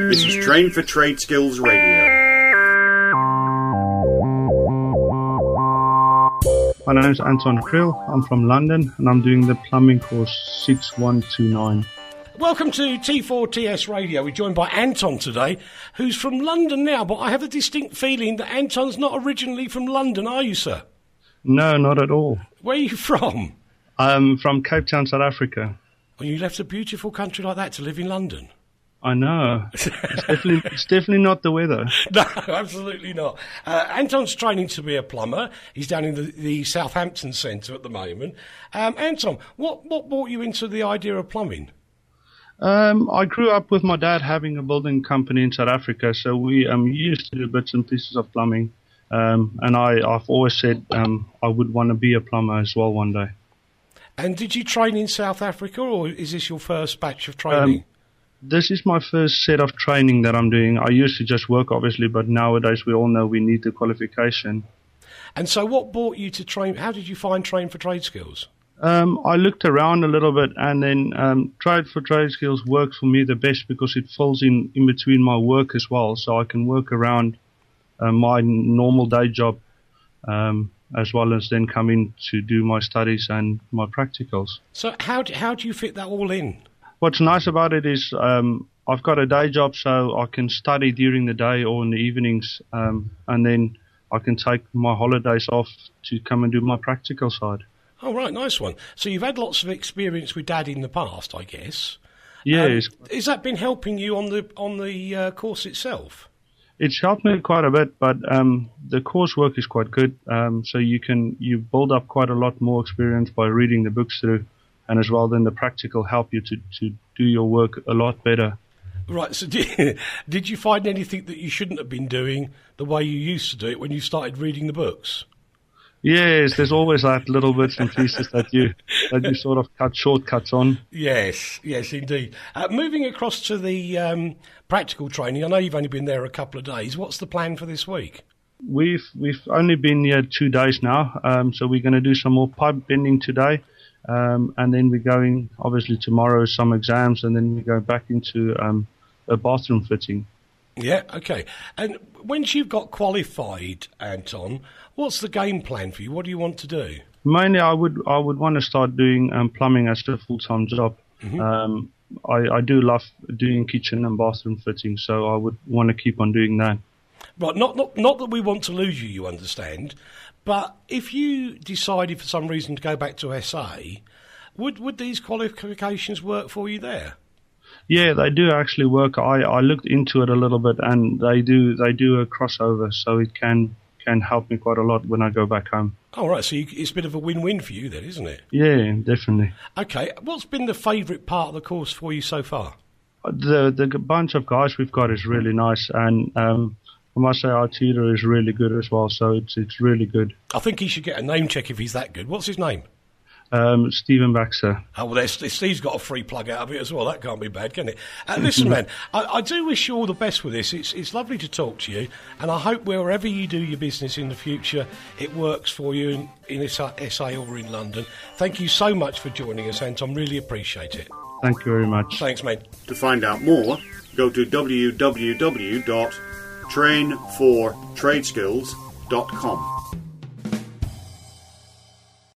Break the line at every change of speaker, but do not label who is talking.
This is Train for Trade Skills Radio.
My name is Anton Krill. I'm from London and I'm doing the plumbing course 6129.
Welcome to T4TS Radio. We're joined by Anton today, who's from London now, but I have a distinct feeling that Anton's not originally from London, are you, sir?
No, not at all.
Where are you from?
I'm from Cape Town, South Africa.
Well, you left a beautiful country like that to live in London.
I know. It's definitely not the weather.
No, absolutely not. Anton's training to be a plumber. He's down in the Southampton Centre at the moment. Anton, what brought you into the idea of plumbing?
I grew up with my dad having a building company in South Africa, so we used to do bits and pieces of plumbing. And I've always said I would want to be a plumber as well one day.
And did you train in South Africa, or is this your first batch of training?
This is my first set of training that I'm doing. I used to just work, obviously, but nowadays we all know we need the qualification.
And so what brought you to train? How did you find Train for Trade Skills?
I looked around a little bit, and then Train for Trade Skills works for me the best because it falls in between my work as well, so I can work around my normal day job as well as then come in to do my studies and my practicals.
So how do you fit that all in?
What's nice about it is I've got a day job, so I can study during the day or in the evenings, and then I can take my holidays off to come and do my practical side.
Oh, right, nice one. So you've had lots of experience with Dad in the past, I guess.
Yes.
Has that been helping you on the course itself?
It's helped me quite a bit, but the coursework is quite good. So you build up quite a lot more experience by reading the books through. And as well, then the practical help you to do your work a lot better. Right,
so did you find anything that you shouldn't have been doing the way you used to do it when you started reading the books?
Yes, there's always that little bits and pieces that you sort of cut shortcuts on.
Yes, indeed. Moving across to the practical training, I know you've only been there a couple of days. What's the plan for this week?
We've only been here 2 days now, so we're going to do some more pipe bending today. And then we're going, obviously, tomorrow some exams, and then we go back into a bathroom fitting.
Yeah, okay. And once you've got qualified, Anton, what's the game plan for you? What do you want to do?
Mainly, I would want to start doing plumbing as a full-time job. Mm-hmm. I do love doing kitchen and bathroom fitting, so I would want to keep on doing that.
Right, not that we want to lose you, you understand, but if you decided for some reason to go back to SA, would these qualifications work for you there? Yeah,
they do actually work. I looked into it a little bit, and they do a crossover, so it can help me quite a lot when I go back home.
Oh, right, so it's a bit of a win-win for you then, isn't it?
Yeah, definitely.
Okay, what's been the favourite part of the course for you so far?
The bunch of guys we've got is really nice, and I must say our tutor is really good as well, so it's really good.
I think he should get a name check if he's that good. What's his name?
Stephen Baxter.
Oh, well, Steve's got a free plug out of it as well. That can't be bad, can it? Listen, man, I do wish you all the best with this. It's lovely to talk to you, and I hope wherever you do your business in the future, it works for you in SA or in London. Thank you so much for joining us, Anton. Really appreciate it.
Thank you very much.
Thanks, mate.
To find out more, go to www.trainfortradeskills.com.